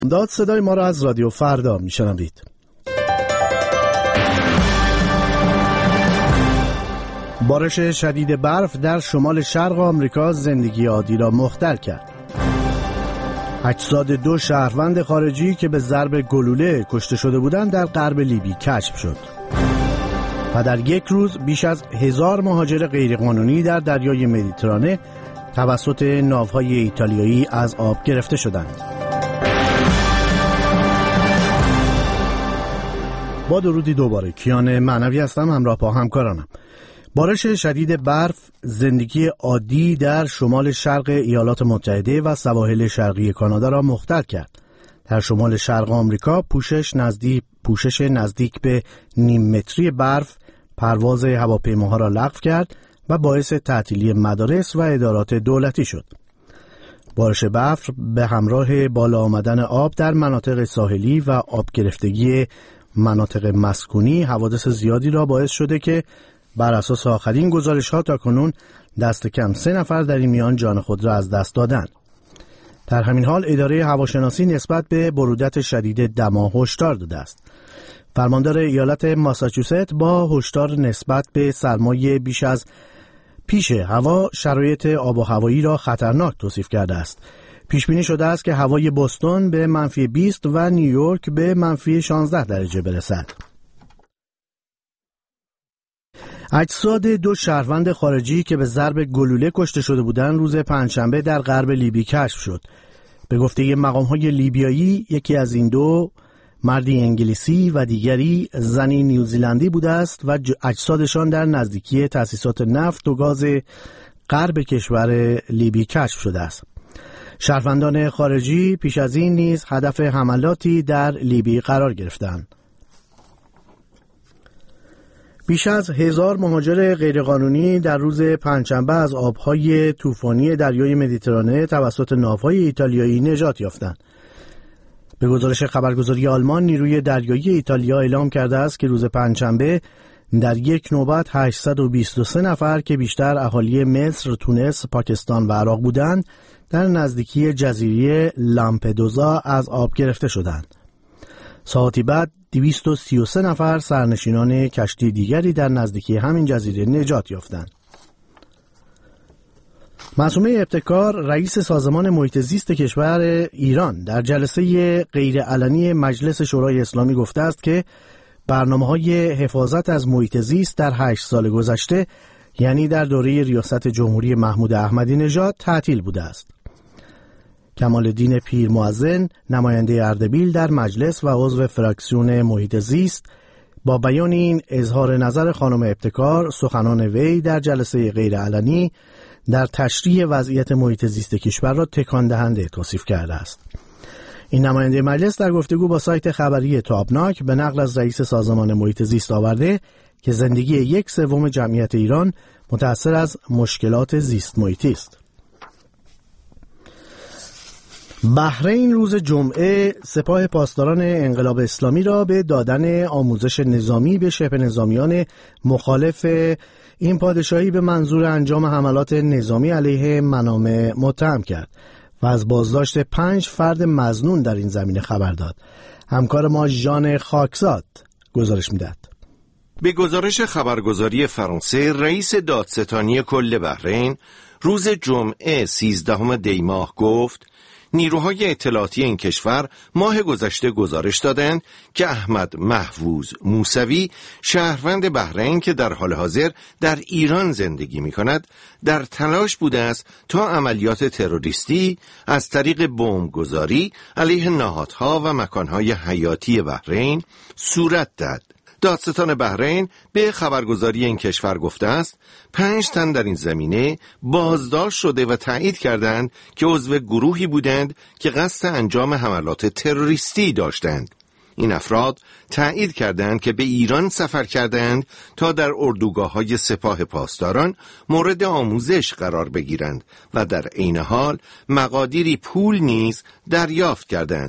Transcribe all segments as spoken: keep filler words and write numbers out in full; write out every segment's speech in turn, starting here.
داد صدای ما را از رادیو فردا میشنوید. بارش شدید برف در شمال شرق آمریکا زندگی عادی را مختل کرد. اجساد دو شهروند خارجی که به ضرب گلوله کشته شده بودند در غرب لیبی کشف شد. و در یک روز بیش از هزار مهاجر غیرقانونی در دریای مدیترانه توسط ناوهای ایتالیایی از آب گرفته شدند. با درودی دوباره، کیان معنوی هستم، همراه با همکارانم. بارش شدید برف زندگی عادی در شمال شرق ایالات متحده و سواحل شرقی کانادا را مختل کرد. در شمال شرق آمریکا پوشش نزدیک پوشش نزدیک به نیم متری برف پرواز هواپیماها را لغو کرد و باعث تعطیلی مدارس و ادارات دولتی شد. بارش برف به همراه بالا آمدن آب در مناطق ساحلی و آب گرفتگی مناطق مسکونی حوادث زیادی را باعث شده که بر اساس آخرین گزارش‌ها تاکنون دست کم سه نفر در این میان جان خود را از دست دادند. در همین حال اداره هواشناسی نسبت به برودت شدید دما هشدار داده است. فرماندار ایالت ماساچوست با هشدار نسبت به سرمای بیش از پیش هوا شرایط آب و هوایی را خطرناک توصیف کرده است. پیش بینی شده است که هوای بوستون به منفی بیست و نیویورک به منفی شانزده درجه برسد. اجساد دو شهروند خارجی که به ضرب گلوله کشته شده بودند روز پنجشنبه در غرب لیبی کشف شد. به گفته مقام‌های لیبیایی یکی از این دو مردی انگلیسی و دیگری زنی نیوزیلندی بوده است و اجسادشان در نزدیکی تأسیسات نفت و گاز غرب کشور لیبی کشف شده است. شهروندان خارجی پیش از این نیز هدف حملاتی در لیبی قرار گرفتند. بیش از هزار مهاجر غیرقانونی در روز پنجشنبه از آبهای طوفانی دریای مدیترانه توسط ناوهای ایتالیایی نجات یافتند. به گزارش خبرگزاری آلمان، نیروی دریایی ایتالیا اعلام کرده است که روز پنجشنبه در یک نوبت هشتصد و بیست و سه نفر که بیشتر اهالی مصر، تونس، پاکستان و عراق بودند، در نزدیکی جزیره لامپدوزا از آب گرفته شدند. ساعتی بعد دویست و سی و سه نفر سرنشینان کشتی دیگری در نزدیکی همین جزیره نجات یافتند. معصومه ابتکار، رئیس سازمان محیط زیست کشور ایران، در جلسه غیرعلنی مجلس شورای اسلامی گفته است که برنامه‌های حفاظت از محیط زیست در هشت سال گذشته، یعنی در دوره ریاست جمهوری محمود احمدی نژاد، تعطیل بوده است. کمال‌الدین پیرمؤذن، نماینده اردبیل در مجلس و عضو فراکسیون محیط زیست، با بیان این اظهار نظر خانم ابتکار، سخنان وی در جلسه غیرعلنی در تشریح وضعیت محیط زیست کشور را تکان دهنده توصیف کرده است. این نماینده مجلس در گفتگو با سایت خبری تابناک به نقل از رئیس سازمان محیط زیست آورده که زندگی یک سوم جمعیت ایران متأثر از مشکلات زیست محیطی است. بحرین روز جمعه سپاه پاسداران انقلاب اسلامی را به دادن آموزش نظامی به شبه نظامیان مخالف این پادشاهی به منظور انجام حملات نظامی علیه منامه متهم کرد و از بازداشت پنج فرد مظنون در این زمینه خبر داد. همکار ما ژان خاکزاد گزارش می‌دهد. به گزارش خبرگزاری فرانسه، رئیس دادستانی کل بحرین روز جمعه سیزدهم دی ماه گفت نیروهای اطلاعاتی این کشور ماه گذشته گزارش دادند که احمد محفوظ موسوی، شهروند بحرین که در حال حاضر در ایران زندگی می کند، در تلاش بوده است تا عملیات تروریستی از طریق بمبگذاری علیه نهادها و مکانهای حیاتی بحرین صورت دهد. دادستان بحرین به خبرگزاری این کشور گفته است پنج تن در این زمینه بازداشت شده و تایید کردند که عضو گروهی بودند که قصد انجام حملات تروریستی داشتند. این افراد تایید کردند که به ایران سفر کردند تا در اردوگاه‌های سپاه پاسداران مورد آموزش قرار بگیرند و در عین حال مقادیری پول نیز دریافت کردند.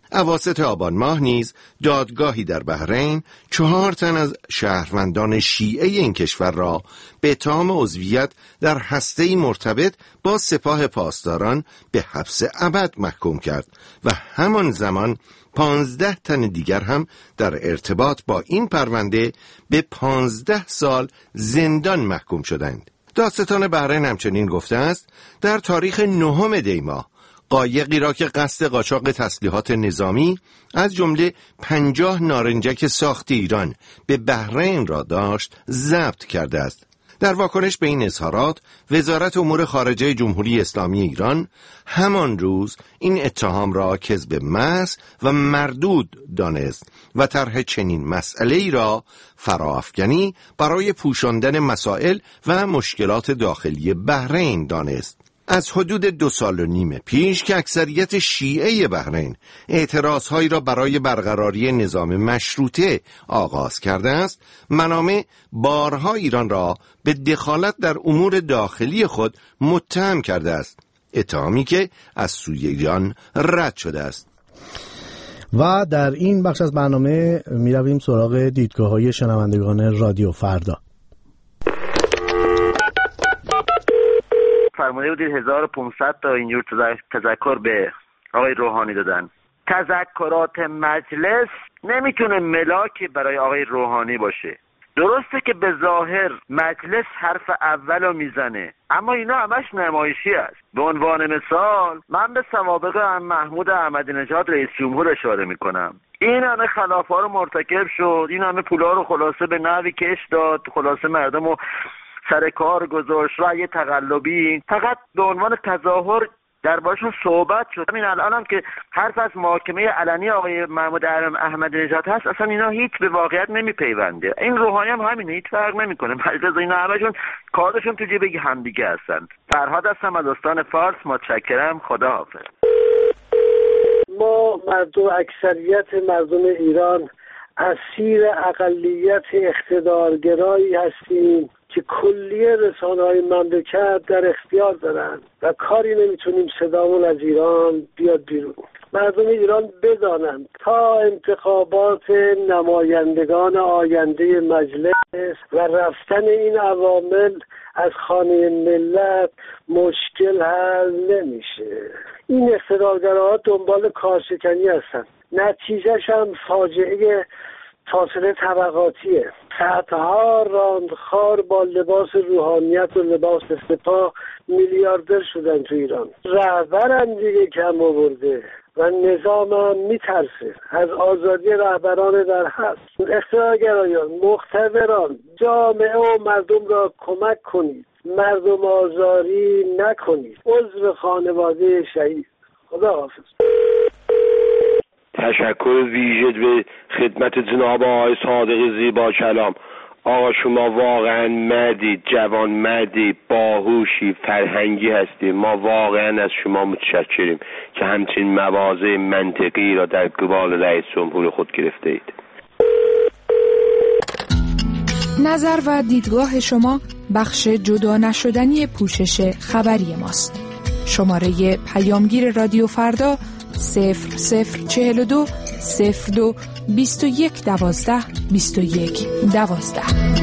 اواسط آبان ماه نیز دادگاهی در بحرین چهار تن از شهروندان شیعه این کشور را به اتهام عضویت در هسته‌ای مرتبط با سپاه پاسداران به حبس ابد محکوم کرد و همان زمان پانزده تن دیگر هم در ارتباط با این پرونده به پانزده سال زندان محکوم شدند. دادستان بحرین همچنین گفته است در تاریخ نهم دی ماه قایقی را که قصد قاچاق تسلیحات نظامی از جمله پنجاه نارنجک ساخت ایران به بحرین را داشت ضبط کرده است. در واکنش به این اظهارات وزارت امور خارجه جمهوری اسلامی ایران همان روز این اتهام را کذب محض و مردود دانست و طرح چنین مسئله‌ای را فراافکنی برای پوشاندن مسائل و مشکلات داخلی بحرین دانست. از حدود دو سال و نیم پیش که اکثریت شیعه بحرین اعتراضهایی را برای برقراری نظام مشروطه آغاز کرده است، منامه بارها ایران را به دخالت در امور داخلی خود متهم کرده است، اتهامی که از سوی ایران رد شده است. و در این بخش از برنامه می رویم سراغ دیدگاه‌های شنوندگان رادیو فردا. فرموده بودید هزار و پانصد تا اینجور تذکر به آقای روحانی دادن. تذکرات مجلس نمیتونه ملاکی برای آقای روحانی باشه. درسته که به ظاهر مجلس حرف اول رو میزنه، اما اینا همش نمایشی است. به عنوان مثال من به سوابق محمود احمدی نژاد رئیس جمهور اشاره میکنم. این همه خلاف‌ها رو مرتکب شد، این همه پولا رو خلاصه به نحوی کش داد، خلاصه مردم رو سر کار گذاشت، رأی تقلبی، فقط به عنوان تظاهر دربارشون صحبت شد. همین الان هم که حرف از محاکمه علنی آقای محمود احمدی نژاد هست، اصلا اینا هیچ به واقعیت نمیپیونده. این روحانی هم همینه، هیچ فرق نمیکنه. مجلس اینا همشون کارشون تو جیب همدیگه هستن. فرهاد هستم از استان فارس، متشکرم، خداحافظ. ما مردم، اکثریت مردم ایران اسیر اقلیت اقتدارگرایی هستیم که کلیه رسانه‌های مملکت در اختیار دارن و کاری نمیتونیم صدامون از ایران بیاد بیرون. مردم ایران بدانند تا انتخابات نمایندگان آینده مجلس و رفتن این عوامل از خانه ملت مشکل حل نمیشه. این اقتدارگراها دنبال کارشکنی هستن، نتیجهش هم فاجعه فاصله طبقاتیه. صدها راندخار با لباس روحانیت و لباس سپاه میلیاردر شدن تو ایران. رهبرم دیگه کم آورده و نظام هم میترسه از آزادی رهبران در هست. اقتدارگرایان، مقتدران، جامعه و مردم را کمک کنید، مردم آزاری نکنید. عضو خانواده شهید. خدا حافظ. تشکر ویژه به خدمت جناب آقای صادق زیبا کلام. آقا شما واقعا مردی، جوان مردی، باهوشی، فرهنگی هستی. ما واقعا از شما متشکریم که همچین مواضع منطقی را در قبال رئیس جمهور خود گرفته اید. نظر و دیدگاه شما بخش جدا نشدنی پوشش خبری ماست. شماره پیامگیر رادیو فردا صفر صفر چهل و دو صفر دو بیست و یک دوازده بیست و یک دوازده.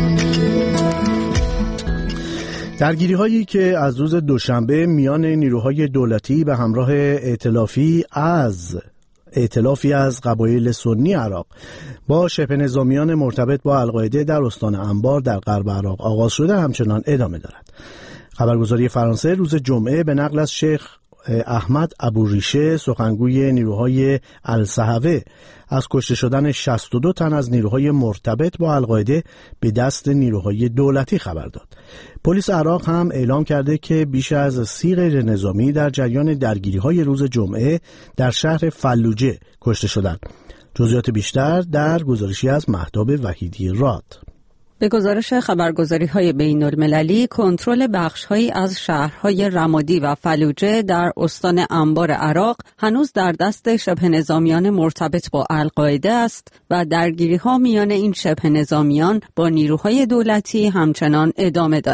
درگیری هایی که از روز دوشنبه میان نیروهای دولتی به همراه ائتلافی از ائتلافی از قبایل سنی عراق با شبه نظامیان مرتبط با القاعده در استان انبار در غرب عراق آغاز شده همچنان ادامه دارد. خبرگزاری فرانسه روز جمعه به نقل از شیخ احمد ابوریشه سخنگوی نیروهای الصحوه از کشته شدن شصت و دو تن از نیروهای مرتبط با القاعده به دست نیروهای دولتی خبر داد. پلیس عراق هم اعلام کرده که بیش از سی غیر نظامی در جریان درگیری‌های روز جمعه در شهر فلوجه کشته شدند. جزئیات بیشتر در گزارشی از مهتاب وحیدی راد. به گزارش خبرگزاری‌های بین‌المللی، کنترل بخش‌هایی از شهرهای رمادی و فلوجه در استان انبار عراق هنوز در دست شبه نظامیان مرتبط با القاعده است و درگیری‌ها میان این شبه نظامیان با نیروهای دولتی همچنان ادامه دارد.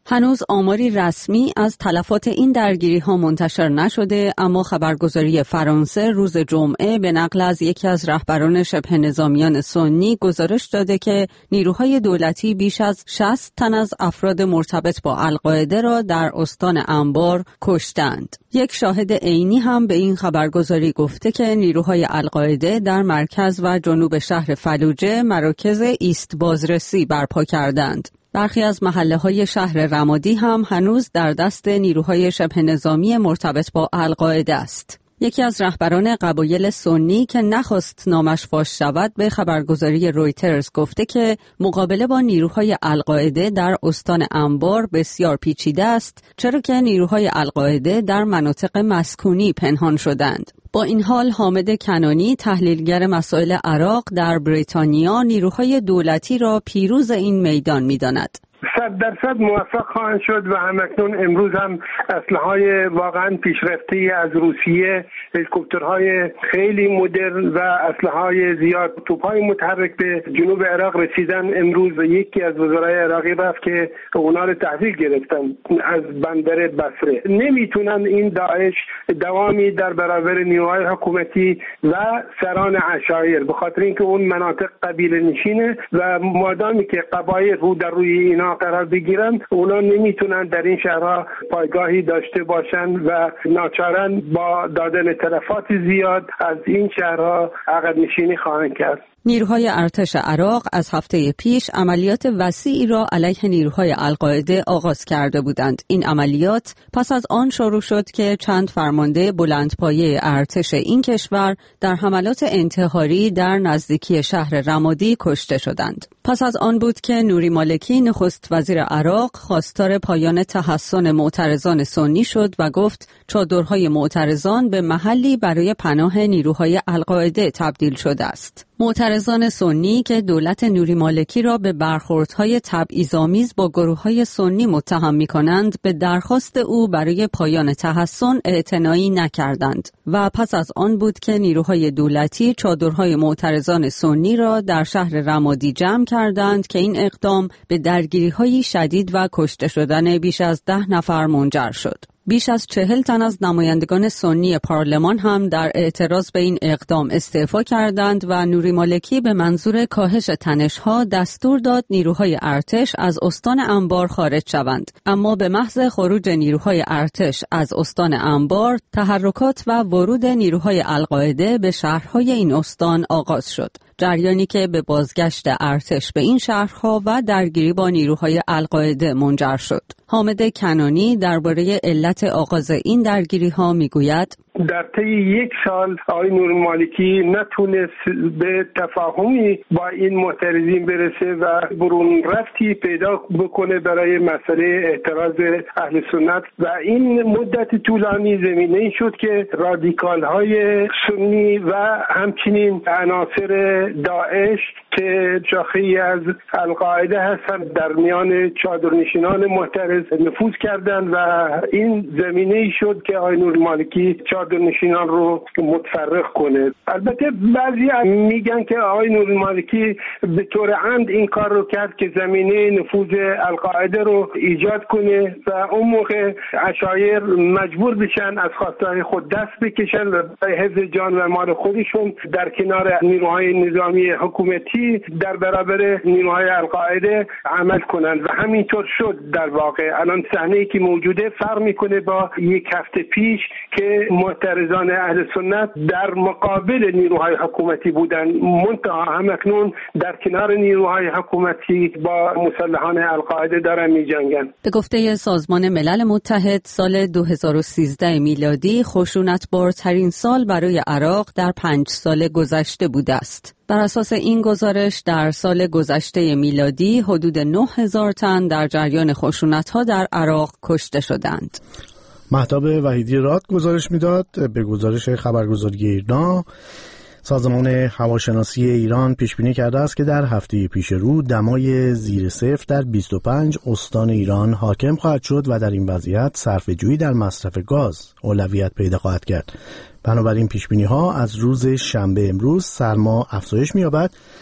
هنوز آماری رسمی از تلفات این درگیری ها منتشر نشده، اما خبرگزاری فرانسه روز جمعه به نقل از یکی از رهبران شبه نظامیان سنی گزارش داده که نیروهای دولتی بیش از شصت تن از افراد مرتبط با القاعده را در استان انبار کشتند. یک شاهد عینی هم به این خبرگزاری گفته که نیروهای القاعده در مرکز و جنوب شهر فلوجه مراکز ایست بازرسی برپا کردند. برخی از محله‌های شهر رمادی هم هنوز در دست نیروهای شبه نظامی مرتبط با القاعده است. یکی از رهبران قبایل سنی که نخواست نامش فاش شود به خبرگزاری رویترز گفته که مقابله با نیروهای القاعده در استان انبار بسیار پیچیده است، چرا که نیروهای القاعده در مناطق مسکونی پنهان شدند. با این حال حامد کنانی تحلیلگر مسائل عراق در بریتانیا نیروهای دولتی را پیروز این میدان می‌داند. صد درصد موفق خواهند شد و همکنون امروز هم اسلحه‌های واقعا پیشرفته از روسیه، هلیکوپترهای خیلی مدرن و اسلحه‌های زیاد، توپ‌های متحرک به جنوب عراق رسیدن. امروز یکی از وزرای عراقی رفت که اونا رو تحویل گرفتن از بندر بصره. نمیتونن این داعش دوامی در برابر نیروهای حکومتی و سران عشایر، به خاطر اینکه اون مناطق قبیله نشینه و مادامی که قبایل رو در روی اینا قرار بگیرن، اونا نمیتونن در این شهرها پایگاهی داشته باشن و ناچارن با دادن تلفات زیاد از این شهرها عقب نشینی خواهند کرد. نیروهای ارتش عراق از هفته پیش عملیات وسیعی را علیه نیروهای القاعده آغاز کرده بودند. این عملیات پس از آن شروع شد که چند فرمانده بلندپایه ارتش این کشور در حملات انتحاری در نزدیکی شهر رمادی کشته شدند. پس از آن بود که نوری مالکی نخست وزیر عراق خواستار پایان تحصن معترضان سنی شد و گفت چادرهای معترضان به محلی برای پناه نیروهای القاعده تبدیل شده است. معترضان سنی که دولت نوری مالکی را به برخوردهای تبعیض‌آمیز با گروه‌های سنی متهم می‌کنند، به درخواست او برای پایان تحصن اعتنایی نکردند و پس از آن بود که نیروهای دولتی چادرهای معترضان سنی را در شهر رمادی جمع کردند که این اقدام به درگیری‌های شدید و کشته شدن بیش از ده نفر منجر شد. بیش از چهل تن از نمایندگان سنی پارلمان هم در اعتراض به این اقدام استعفا کردند و نوری مالکی به منظور کاهش تنش‌ها دستور داد نیروهای ارتش از استان انبار خارج شوند. اما به محض خروج نیروهای ارتش از استان انبار، تحرکات و ورود نیروهای القاعده به شهرهای این استان آغاز شد. جریانی که به بازگشت ارتش به این شهرها و درگیری با نیروهای القاعده منجر شد. حامد کنانی درباره علت آغاز این درگیری‌ها میگوید: در طی یک سال آقای نوری مالکی نتونست به تفاهمی با این معترضین برسه و برون رفتی پیدا بکنه برای مسئله اعتراض اهل سنت و این مدت طولانی زمینه شد که رادیکال های سنی و همچنین عناصر داعش که شاخه‌ای از القاعده هستند در میان چادرنشینان معترض نفوذ کردند و این زمینه شد که آقای نوری مالکی چادرنشینان رو متفرق کنه. البته بعضی میگن که آقای نوری مالکی به طور عمد این کار رو کرد که زمینه نفوذ القاعده رو ایجاد کنه و اون موقع عشایر مجبور بشن از خواستهای خود دست بکشن و برای حفظ جان و مال خودشون در کنار نیروهای نظامی حکومتی در برابر نیروهای القاعده عمل کنند و همینطور شد. در واقع الان صحنه‌ای که موجوده فرق میکنه با یک هفته پیش که معترضان اهل سنت در مقابل نیروهای حکومتی بودن، منتها همکنون در کنار نیروهای حکومتی با مسلحان القاعده دارن می‌جنگن. به گفته سازمان ملل متحد سال دو هزار و سیزده میلادی خشونت‌بارترین سال برای عراق در پنج سال گذشته بوده است. بر اساس این گزارش در سال گذشته میلادی حدود نه هزار تن در جریان خشونت‌ها در عراق کشته شدند. مهتاب وحیدی راد گزارش میداد. به گزارش خبرگزاری ایرنا، سازمان هواشناسی ایران پیش بینی کرده است که در هفته پیش رو دمای زیر صفر در بیست و پنج استان ایران حاکم خواهد شد و در این وضعیت صرفه‌جویی در مصرف گاز اولویت پیدا خواهد کرد. بنابراین پیش بینی ها از روز شنبه امروز سرما افزایش می‌یابد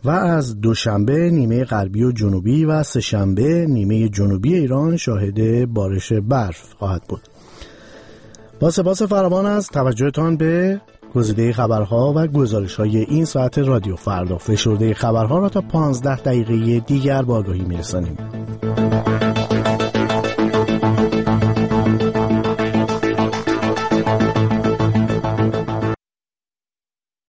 و از دوشنبه نیمه غربی و جنوبی و سه‌شنبه نیمه جنوبی ایران شاهد بارش برف خواهد بود. با سپاس فراوان از توجهتان به گزیده خبرها و گزارش‌های این ساعت رادیو فردا. فشرده خبرها را تا پانزده دقیقه دیگر با آگاهی می‌رسانیم.